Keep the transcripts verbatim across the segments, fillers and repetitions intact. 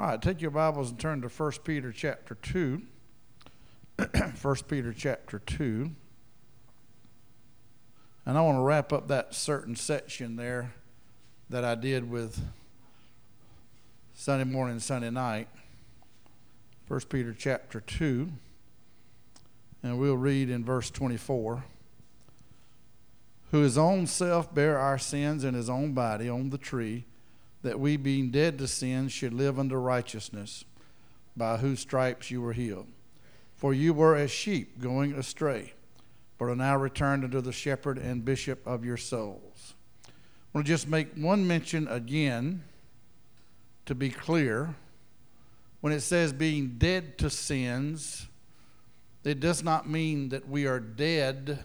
All right, take your Bibles and turn to First Peter chapter two. First Peter chapter two. And I want to wrap up that certain section there that I did with Sunday morning and Sunday night. First Peter chapter two. And we'll read in verse twenty-four. Who his own self bare our sins in his own body on the tree, that we being dead to sin should live unto righteousness, by whose stripes you were healed. For you were as sheep going astray, but are now returned unto the shepherd and bishop of your souls. I want to just make one mention again to be clear. When it says being dead to sins, it does not mean that we are dead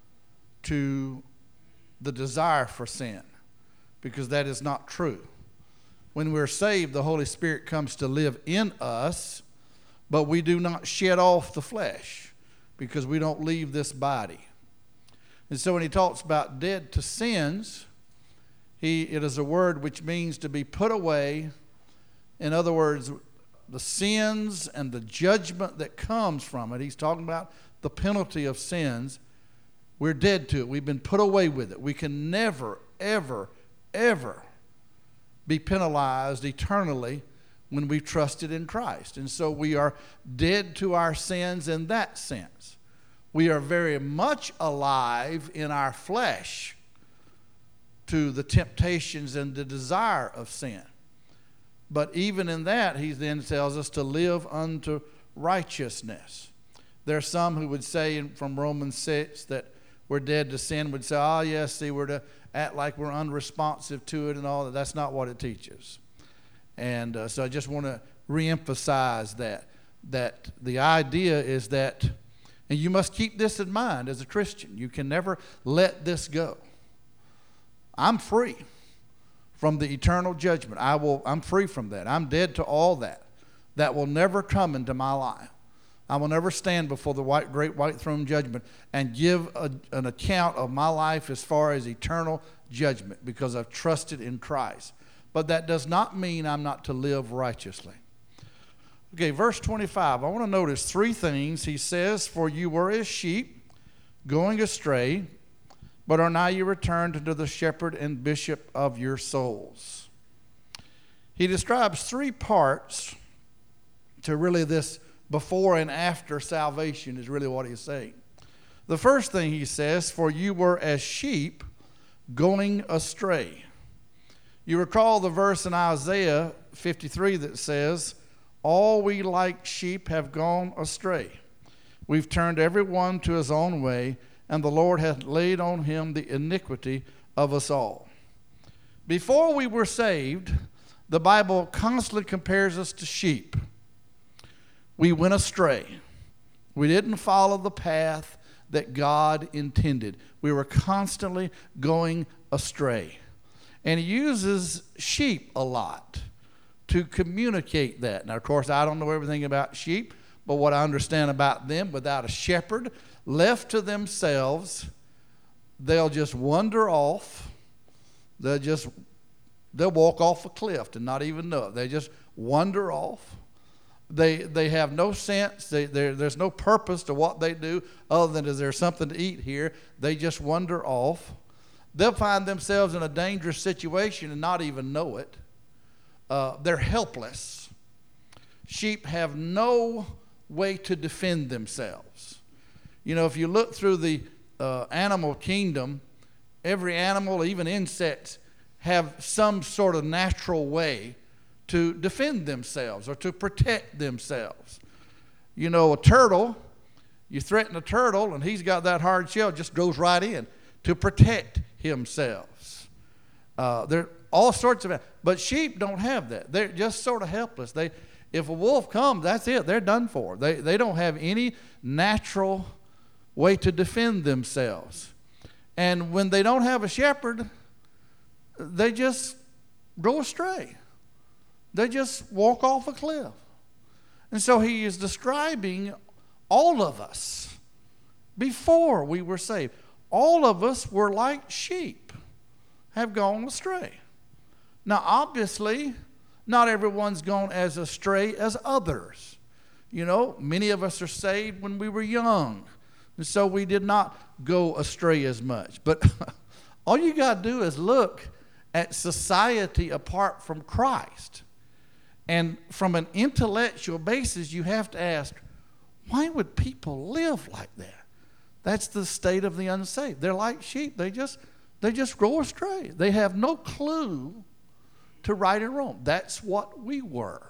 to the desire for sin, because that is not true. When we're saved, the Holy Spirit comes to live in us, but we do not shed off the flesh because we don't leave this body. And so when he talks about dead to sins, he it is a word which means to be put away. In other words, the sins and the judgment that comes from it. He's talking about the penalty of sins. We're dead to it. We've been put away with it. We can never, ever, ever be penalized eternally when we've trusted in Christ. And so we are dead to our sins in that sense. We are very much alive in our flesh to the temptations and the desire of sin. But even in that, he then tells us to live unto righteousness. There are some who would say in, from Romans six that we're dead to sin, would say, oh yes, see, we're to act like we're unresponsive to it and all that. That's not what it teaches. And uh, so I just want to reemphasize that, that the idea is that, and you must keep this in mind as a Christian, you can never let this go. I'm free from the eternal judgment. I will, I'm free from that. I'm dead to all that. That will never come into my life. I will never stand before the white, great white throne judgment and give a, an account of my life as far as eternal judgment, because I've trusted in Christ. But that does not mean I'm not to live righteously. Okay, verse twenty-five. I want to notice three things. He says, for you were as sheep going astray, but are now you returned unto the shepherd and bishop of your souls. He describes three parts to really this before and after salvation is really what he's saying. The first thing he says, for you were as sheep going astray. You recall the verse in Isaiah fifty-three that says, all we like sheep have gone astray. We've turned every one to his own way, and the Lord hath laid on him the iniquity of us all. Before we were saved, the Bible constantly compares us to sheep. We went astray. We didn't follow the path that God intended. We were constantly going astray. And he uses sheep a lot to communicate that. Now, of course, I don't know everything about sheep, but what I understand about them, without a shepherd, left to themselves, they'll just wander off. They'll just, they'll walk off a cliff and not even know it. They just wander off. They they have no sense. They, there's no purpose to what they do other than is there something to eat here. They just wander off. They'll find themselves in a dangerous situation and not even know it. Uh, they're helpless. Sheep have no way to defend themselves. You know, if you look through the uh, animal kingdom, every animal, even insects, have some sort of natural way to defend themselves or to protect themselves. You know, a turtle, you threaten a turtle and he's got that hard shell, just goes right in to protect himself. Uh, there are all sorts of, but sheep don't have that. They're just sort of helpless. They, if a wolf comes, that's it. They're done for. They, they don't have any natural way to defend themselves. And when they don't have a shepherd, they just go astray. They just walk off a cliff. And so he is describing all of us before we were saved. All of us were like sheep, have gone astray. Now, obviously, Not everyone's gone as astray as others. You know, many of us are saved when we were young, and so we did not go astray as much. But all you got to do is look at society apart from Christ. And from an intellectual basis, you have to ask, why would people live like that? That's the state of the unsaved. They're like sheep. They just, they just go astray. They have no clue to right and wrong. That's what we were.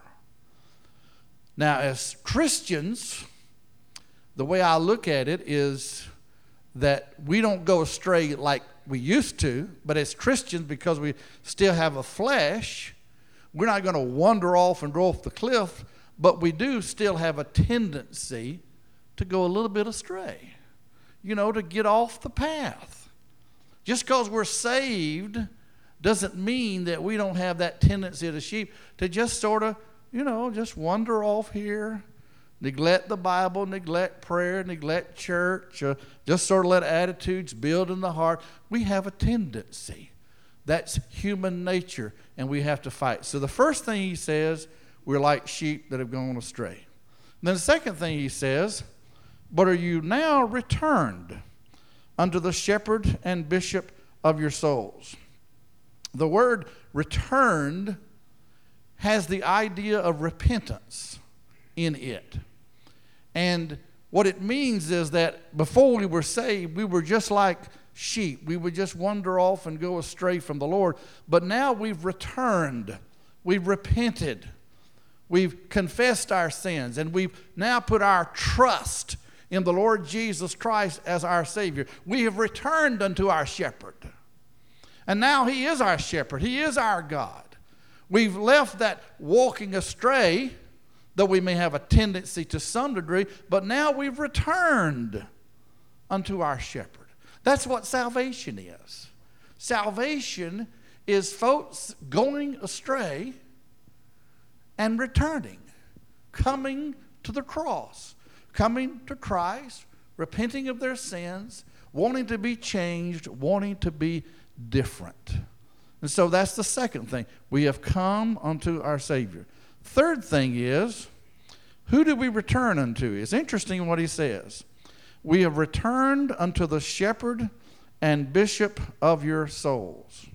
Now, as Christians, the way I look at it is that we don't go astray like we used to, but as Christians, because we still have a flesh, we're not going to wander off and go off the cliff, but we do still have a tendency to go a little bit astray, you know, to get off the path. Just because we're saved doesn't mean that we don't have that tendency of the sheep to just sort of, you know, just wander off here, neglect the Bible, neglect prayer, neglect church, uh, just sort of let attitudes build in the heart. We have a tendency. That's human nature, and we have to fight. So the first thing he says, we're like sheep that have gone astray. And then the second thing he says, but are you now returned unto the shepherd and bishop of your souls? The word returned has the idea of repentance in it. And what it means is that before we were saved, we were just like sheep. We would just wander off and go astray from the Lord. But now we've returned. We've repented. We've confessed our sins. And we've now put our trust in the Lord Jesus Christ as our Savior. We have returned unto our shepherd. And now he is our shepherd. He is our God. We've left that walking astray, though we may have a tendency to some degree, but now we've returned unto our shepherd. That's what salvation is. Salvation is folks going astray and returning, coming to the cross, coming to Christ, repenting of their sins, wanting to be changed, wanting to be different. And so that's the second thing. We have come unto our Savior. Third thing is, who do we return unto? It's interesting what he says. We have returned unto the shepherd and bishop of your souls.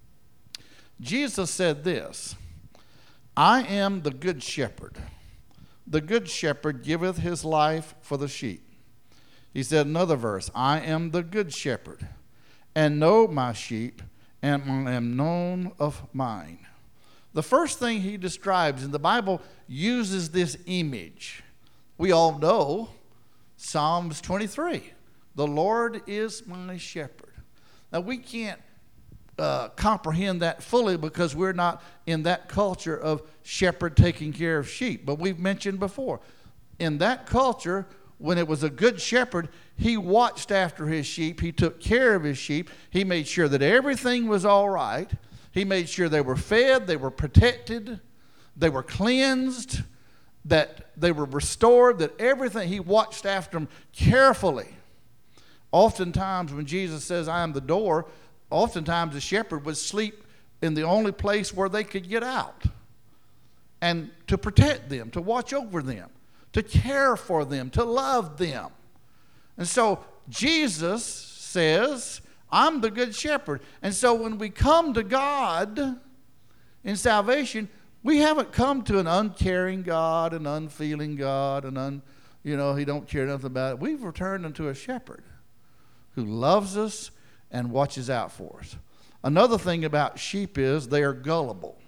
Jesus said this, I am the good shepherd. The good shepherd giveth his life for the sheep. He said another verse, I am the good shepherd, and know my sheep, and am known of mine. The first thing he describes, and the Bible uses this image. We all know Psalms twenty-three. The Lord is my shepherd. Now we can't uh, comprehend that fully because we're not in that culture of shepherd taking care of sheep. But we've mentioned before, in that culture, when it was a good shepherd, he watched after his sheep. He took care of his sheep. He made sure that everything was all right. He made sure they were fed, they were protected, they were cleansed, that they were restored, that everything, he watched after them carefully. Oftentimes when Jesus says, I am the door, oftentimes the shepherd would sleep in the only place where they could get out. And to protect them, to watch over them, to care for them, to love them. And so Jesus says, I'm the good shepherd. And so when we come to God in salvation, we haven't come to an uncaring God, an unfeeling God, an un, you know, he don't care nothing about it. We've returned unto a shepherd who loves us and watches out for us. Another thing about sheep is they are gullible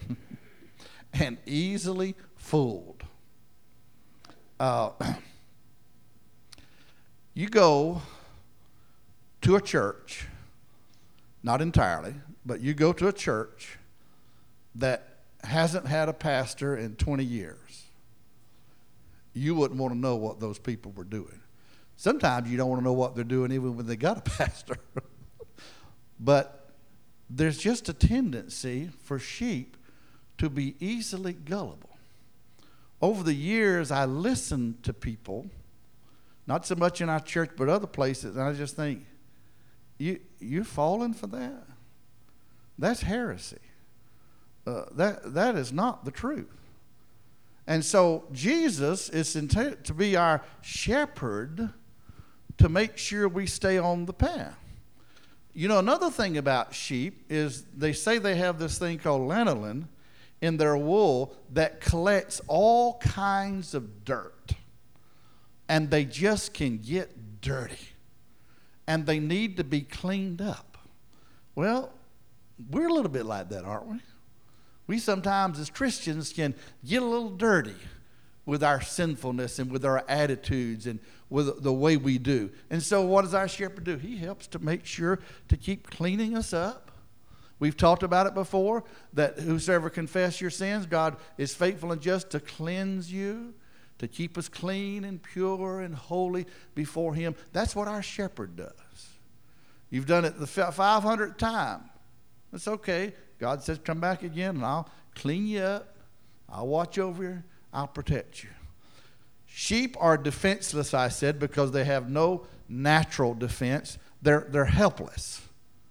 and easily fooled. Uh, you go to a church, not entirely, but you go to a church that hasn't had a pastor in twenty years. You wouldn't want to know what those people were doing. Sometimes you don't want to know what they're doing even when they got a pastor. But there's just a tendency for sheep to be easily gullible. Over the years, I listened to people, not so much in our church, but other places, and I just think, you, you're falling for that? That's heresy. Uh, that, that is not the truth. And so Jesus is intended to be our shepherd to make sure we stay on the path. You know, another thing about sheep is they say they have this thing called lanolin in their wool that collects all kinds of dirt. And they just can get dirty. And they need to be cleaned up. Well, we're a little bit like that, aren't we? We sometimes as Christians can get a little dirty with our sinfulness and with our attitudes and with the way we do. And so what does our shepherd do? He helps to make sure to keep cleaning us up. We've talked about it before, that whosoever confess your sins, God is faithful and just to cleanse you, to keep us clean and pure and holy before him. That's what our shepherd does. You've done it the five hundredth time. That's okay. God says, come back again and I'll clean you up. I'll watch over you. I'll protect you. Sheep are defenseless, I said, because they have no natural defense. They're, they're helpless.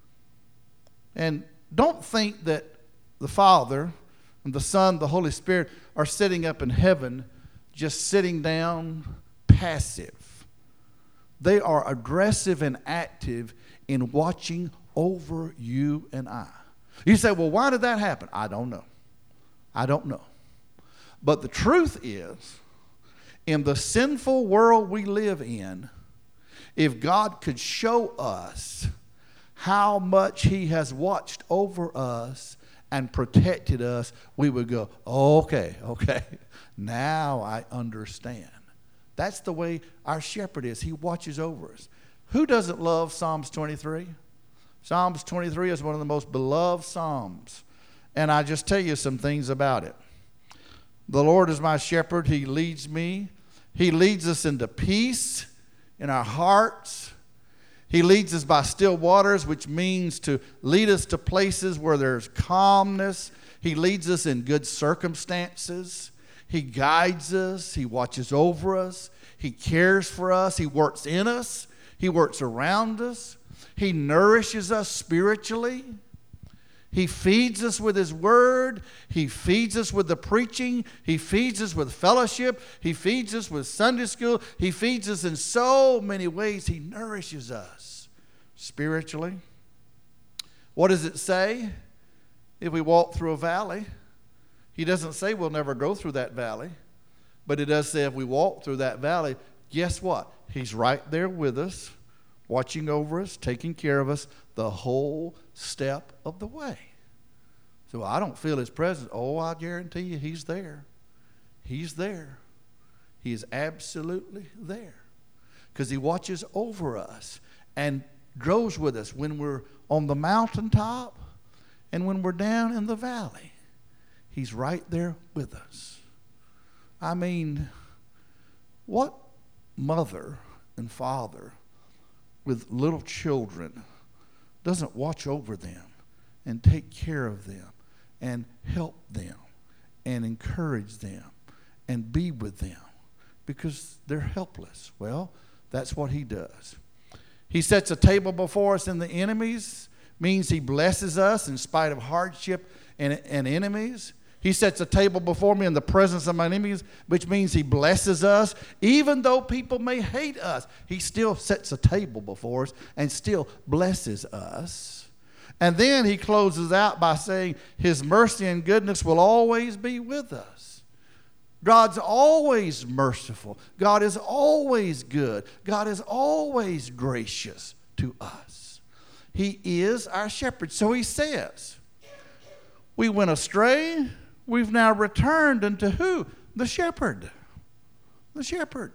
And don't think that the Father and the Son, the Holy Spirit are sitting up in heaven just sitting down passive. They are aggressive and active in watching over you and I. You say, well, why did that happen? I don't know. I don't know. But the truth is, in the sinful world we live in, if God could show us how much he has watched over us and protected us, we would go, okay, okay, now I understand. That's the way our shepherd is. He watches over us. Who doesn't love Psalms twenty-three? Psalms twenty-three is one of the most beloved psalms. And I just tell you some things about it. The Lord is my shepherd. He leads me. He leads us into peace in our hearts. He leads us by still waters, which means to lead us to places where there's calmness. He leads us in good circumstances. He guides us. He watches over us. He cares for us. He works in us. He works around us. He nourishes us spiritually. He feeds us with his word. He feeds us with the preaching. He feeds us with fellowship. He feeds us with Sunday school. He feeds us in so many ways. He nourishes us spiritually. What does it say? If we walk through a valley, he doesn't say we'll never go through that valley. But it does say if we walk through that valley, guess what? He's right there with us, watching over us, taking care of us the whole step of the way. So I don't feel his presence. Oh, I guarantee you he's there. He's there. He is absolutely there. Because he watches over us and goes with us when we're on the mountaintop and when we're down in the valley. He's right there with us. I mean, what mother and father with little children doesn't watch over them and take care of them and help them and encourage them and be with them because they're helpless? Well, that's what he does. He sets a table before us in the enemies, means he blesses us in spite of hardship and, and enemies. He sets a table before me in the presence of my enemies, which means he blesses us. Even though people may hate us, he still sets a table before us and still blesses us. And then he closes out by saying his mercy and goodness will always be with us. God's always merciful. God is always good. God is always gracious to us. He is our shepherd. So he says, we went astray. We've now returned unto who? The shepherd. The shepherd.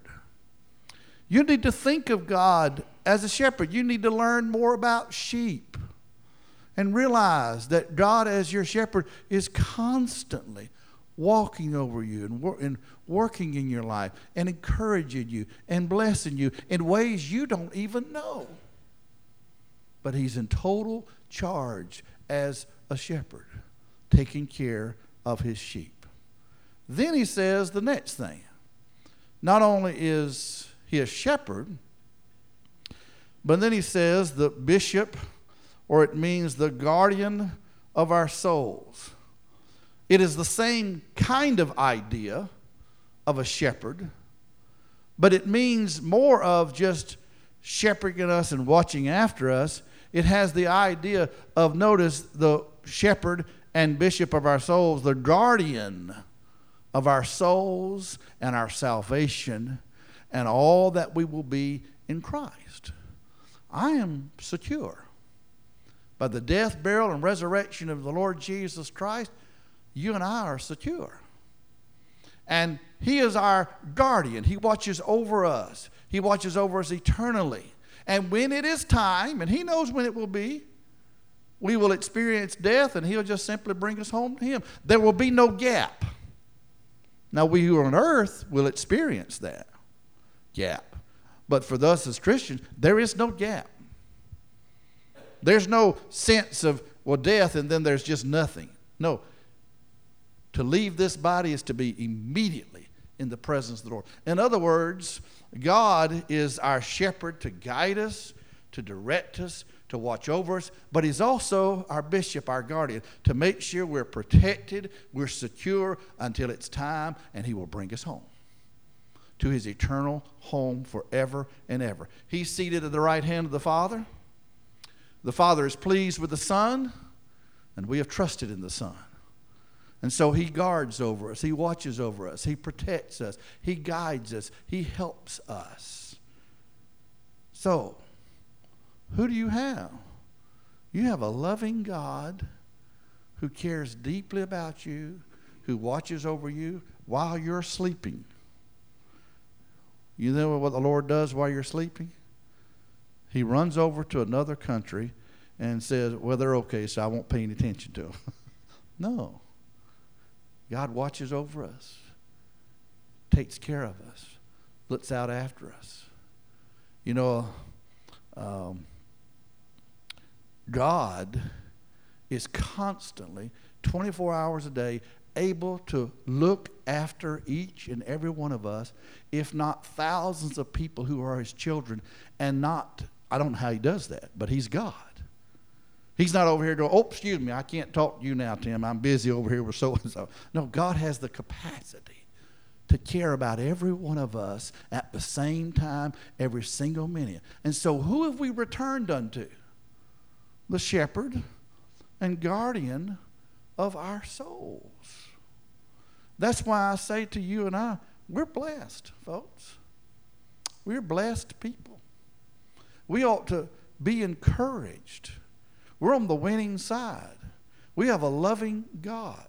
You need to think of God as a shepherd. You need to learn more about sheep and realize that God as your shepherd is constantly walking over you and, wor- and working in your life and encouraging you and blessing you in ways you don't even know. But he's in total charge as a shepherd, taking care of his sheep. Then he says the next thing. Not only is he a shepherd, but then he says the bishop, or it means the guardian of our souls. It is the same kind of idea of a shepherd, but it means more of just shepherding us and watching after us. It has the idea of, notice, the shepherd and bishop of our souls, the guardian of our souls and our salvation and all that we will be in Christ. I am secure. By the death, burial, and resurrection of the Lord Jesus Christ, you and I are secure. And he is our guardian. He watches over us. He watches over us eternally. And when it is time, and he knows when it will be, we will experience death, and he'll just simply bring us home to him. There will be no gap. Now, we who are on earth will experience that gap. But for us as Christians, there is no gap. There's no sense of, well, death, and then there's just nothing. No. To leave this body is to be immediately in the presence of the Lord. In other words, God is our shepherd to guide us, to direct us, to watch over us, but he's also our bishop, our guardian, to make sure we're protected, we're secure until it's time, and he will bring us home to his eternal home forever and ever. He's seated at the right hand of the Father. The Father is pleased with the Son, and we have trusted in the Son. And so he guards over us. He watches over us. He protects us. He guides us. He helps us. So, who do you have? You have a loving God who cares deeply about you, who watches over you while you're sleeping. You know what the Lord does while you're sleeping? He runs over to another country and says, well, they're okay, so I won't pay any attention to them. No. God watches over us, takes care of us, looks out after us. You know, um, God is constantly, twenty-four hours a day, able to look after each and every one of us, if not thousands of people who are his children, and not, I don't know how he does that, but he's God. He's not over here going, oh, excuse me, I can't talk to you now, Tim. I'm busy over here with so-and-so. No, God has the capacity to care about every one of us at the same time, every single minute. And so who have we returned unto? The shepherd and guardian of our souls. That's why I say to you and I, we're blessed, folks. We're blessed people. We ought to be encouraged. We're on the winning side. We have a loving God.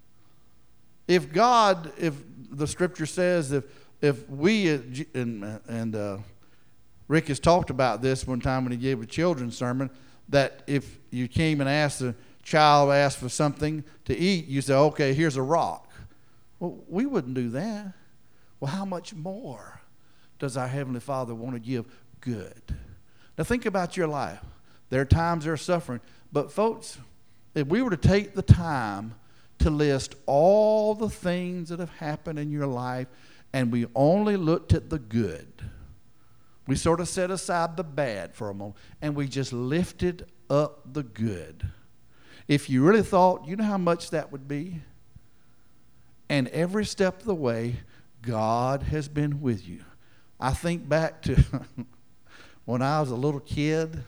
If God, if the scripture says, if if we, and, and uh, Rick has talked about this one time when he gave a children's sermon, that if you came and asked a child, asked for something to eat, you say, okay, here's a rock. Well, we wouldn't do that. Well, how much more does our Heavenly Father want to give good? Now think about your life. There are times there are suffering. But folks, if we were to take the time to list all the things that have happened in your life and we only looked at the good, we sort of set aside the bad for a moment and we just lifted up the good. If you really thought, you know how much that would be? And every step of the way, God has been with you. I think back to when I was a little kid.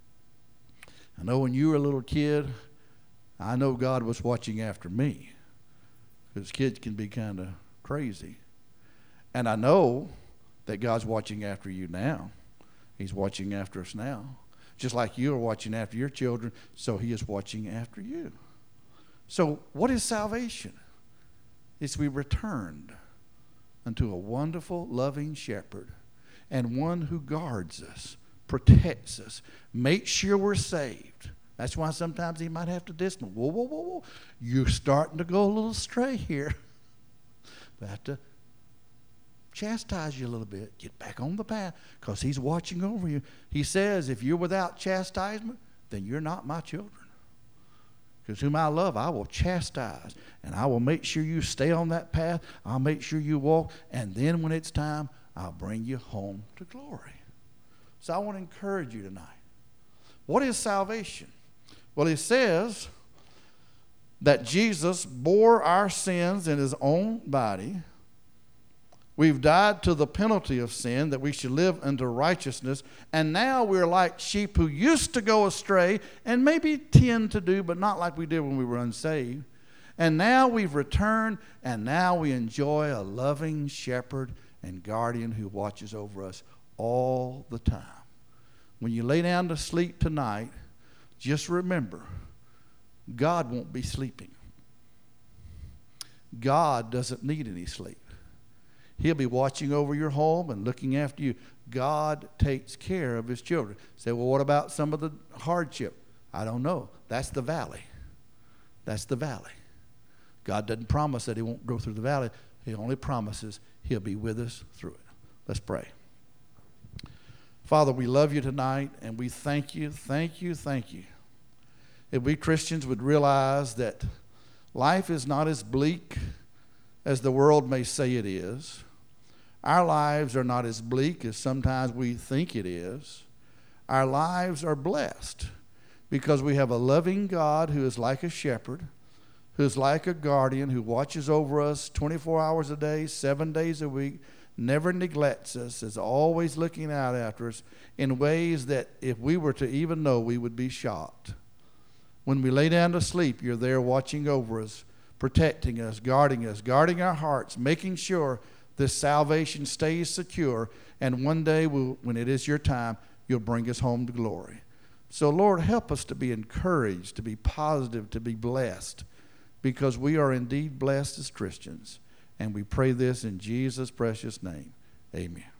I know when you were a little kid, I know God was watching after me, because kids can be kind of crazy. And I know that God's watching after you now. He's watching after us now. Just like you are watching after your children, so he is watching after you. So what is salvation? It's we returned unto a wonderful, loving shepherd and one who guards us, protects us, makes sure we're saved. That's why sometimes he might have to discipline. Whoa, whoa, whoa, whoa. You're starting to go a little astray here. We have to chastise you a little bit. Get back on the path, because he's watching over you. He says, if you're without chastisement, then you're not my children. Because whom I love, I will chastise. And I will make sure you stay on that path. I'll make sure you walk. And then when it's time, I'll bring you home to glory. So I want to encourage you tonight. What is salvation? Well, it says that Jesus bore our sins in his own body. We've died to the penalty of sin, that we should live unto righteousness. And now we're like sheep who used to go astray and maybe tend to do, but not like we did when we were unsaved. And now we've returned, and now we enjoy a loving shepherd and guardian who watches over us all the time. When you lay down to sleep tonight, just remember, God won't be sleeping. God doesn't need any sleep. He'll be watching over your home and looking after you. God takes care of his children. Say, well, what about some of the hardship? I don't know. That's the valley. That's the valley. God doesn't promise that he won't go through the valley. He only promises he'll be with us through it. Let's pray. Father, we love you tonight, and we thank you, thank you, thank you. If we Christians would realize that life is not as bleak as the world may say it is. Our lives are not as bleak as sometimes we think it is. Our lives are blessed because we have a loving God who is like a shepherd, who is like a guardian, who watches over us twenty-four hours a day, seven days a week, never neglects us, is always looking out after us in ways that if we were to even know, we would be shocked. When we lay down to sleep, you're there watching over us, protecting us, guarding us, guarding our hearts, making sure this salvation stays secure, and one day we'll, when it is your time, you'll bring us home to glory. So, Lord, help us to be encouraged, to be positive, to be blessed, because we are indeed blessed as Christians. And we pray this in Jesus' precious name. Amen.